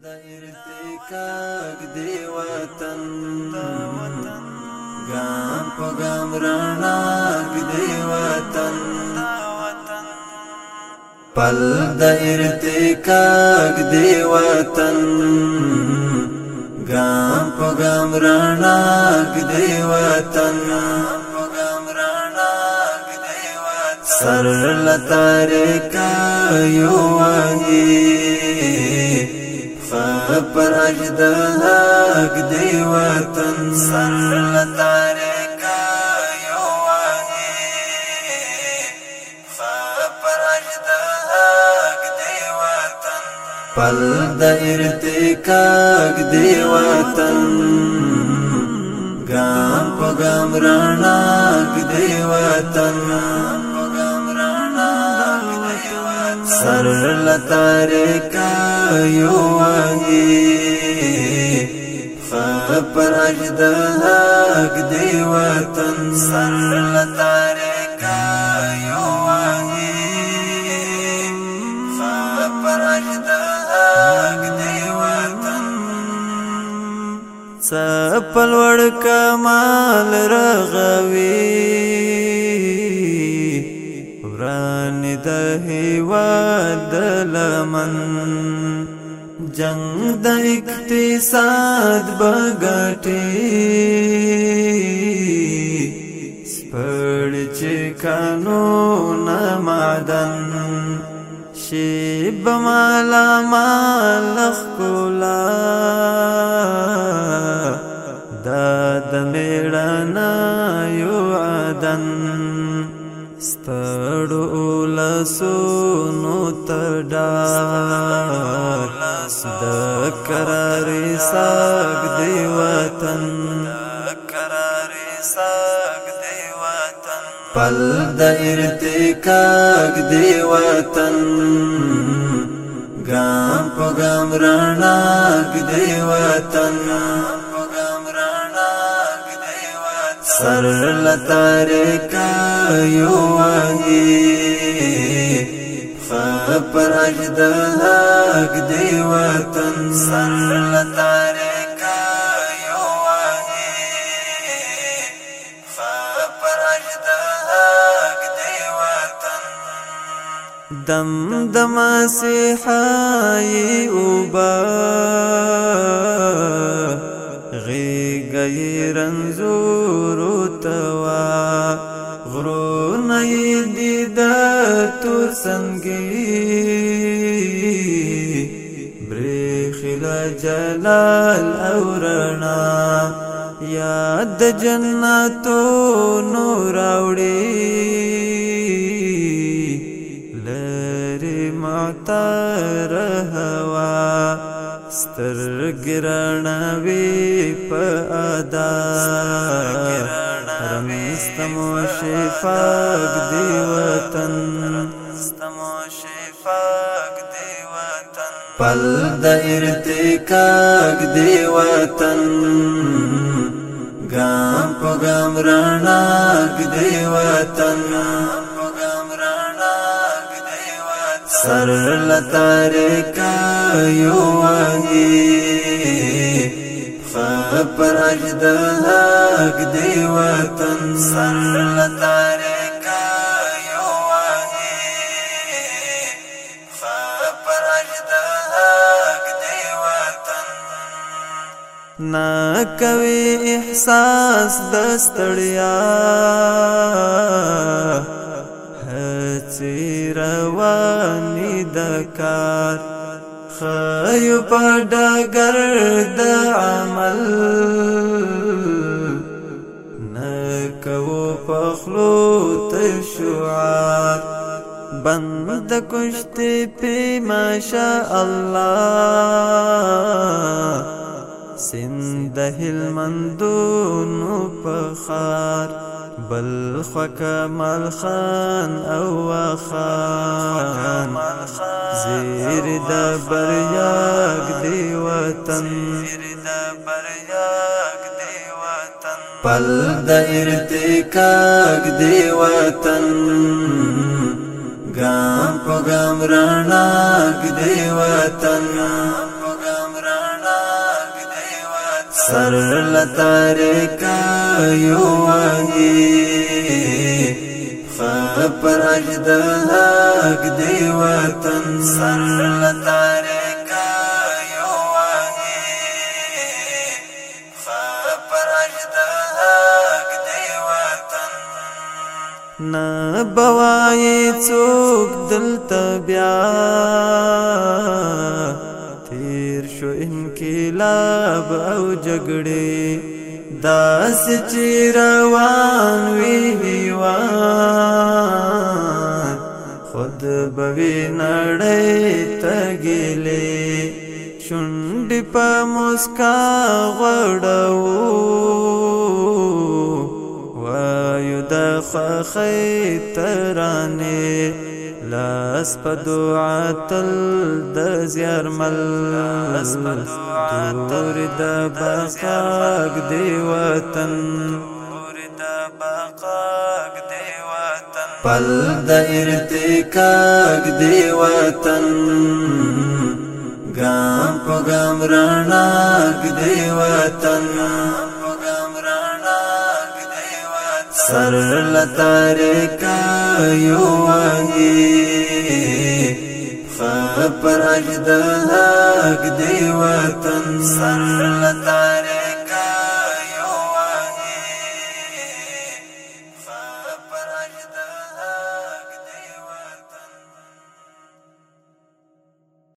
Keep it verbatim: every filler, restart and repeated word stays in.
د ارتقاق دی وطن ګام په ګام رڼاق دی وطن پل د ارتقاق دی وطن ګام په ګام رڼاق دی وطن سر لتارکا یو وحی فپر اجده حق دی وطن سر لتارکا یو وحی فپر اجده حق دی وطن پل دا ارتقاق دی وطن گام پا گام راناک دی وطن سر لتارکا یو وحی فپر اجده حق دی وطن سر لتارکا یو وحی فپر اجده حق دی وطن سپل وڑ کمال رغوی ورانی د هیواد لمن جنگ د اقتصاد بغټي سپړ چې قانون معدن شیب مالا مال خلا داد میړانا یو عدن ستړو لاسونو تډار د قرارې ساګ دی وطن قرارې ساګ دی وطن پل د ارتقاق دی وطن ګام په ګام رڼاق دی وطن سر لتارکا یو وحی فپر اجده حق دی وطن سر لتارکا یو وحی فپر اجده حق دی وطن دم دم سیحائی اوبا غیگئی رنزورو توا غرونئی دیداتو سنگی بریخل جلال اورنا یاد جناتو نوراوڑی لری معتار هوا ستر گرانوی پا ادا رمستمو شفاق دی وطن پل دا ارتقاق دی وطن گام پا گام راناق دی وطن سر لتارکا یو وحی فپر اجده حق دی وطن سر لتارکا یو وحی فپر اجده حق دی وطن نا کوي احساس دستړیا هڅې روانې د کار خیو په ډګر د عمل نه کوو په خولو ته شعار بند کشتې پې ماشاء الله سند هلمندونو پخار بل خکمال خان او خان زیر د بریاق دی وطن پل د ارتقاق دی وطن ګام په ګام رڼاق دی وطن سر لتاریکا یو وحی خپر اجد حق دی وطن سر لتاریکا یو وحی خپر اجد حق دی وطن نا بوائی چوک دلتا بیا تیر شو انقلاب او جګړې داس چې روان وی هیواد خود بوي نړۍ تګلې شونډې په مسکا غړو وایو د خوښۍ ترانې لاس په دعا تل د زیارمل دور د بقاق دی وطن پل د ارتقاق دی وطن ګام په ګام رڼاق دی وطن سر لتاریکا یو وحی خپر اجد حق دی وطن سر لتاریکا